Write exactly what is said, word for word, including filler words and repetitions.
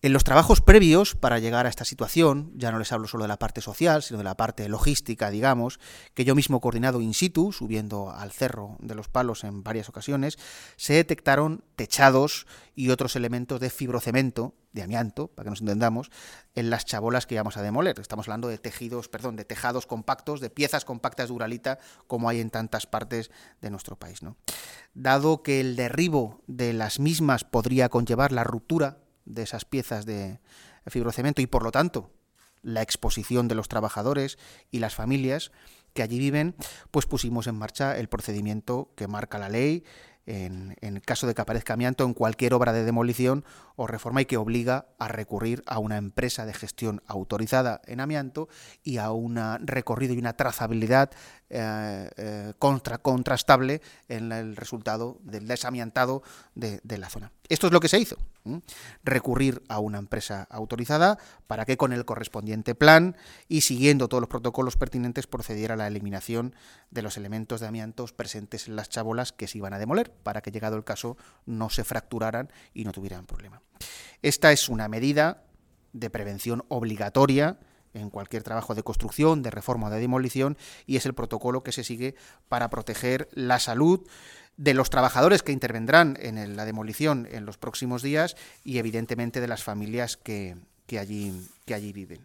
En los trabajos previos para llegar a esta situación, ya no les hablo solo de la parte social, sino de la parte logística, digamos, que yo mismo he coordinado in situ, subiendo al Cerro de los Palos en varias ocasiones, se detectaron techados y otros elementos de fibrocemento, de amianto, para que nos entendamos, en las chabolas que íbamos a demoler. Estamos hablando de tejidos, perdón, de tejados compactos, de piezas compactas de Uralita, como hay en tantas partes de nuestro país, ¿no? Dado que el derribo de las mismas podría conllevar la ruptura de esas piezas de fibrocemento y, por lo tanto, la exposición de los trabajadores y las familias que allí viven, pues pusimos en marcha el procedimiento que marca la ley en, en caso de que aparezca amianto en cualquier obra de demolición o reforma y que obliga a recurrir a una empresa de gestión autorizada en amianto y a un recorrido y una trazabilidad eh, eh, contra, contrastable en el resultado del desamiantado de, de la zona. Esto es lo que se hizo. ¿Mm? Recurrir a una empresa autorizada para que con el correspondiente plan y siguiendo todos los protocolos pertinentes procediera a la eliminación de los elementos de amianto presentes en las chabolas que se iban a demoler para que, llegado el caso, no se fracturaran y no tuvieran problema. Esta es una medida de prevención obligatoria en cualquier trabajo de construcción, de reforma o de demolición, y es el protocolo que se sigue para proteger la salud de los trabajadores que intervendrán en la demolición en los próximos días y, evidentemente, de las familias que, que, allí, que allí viven.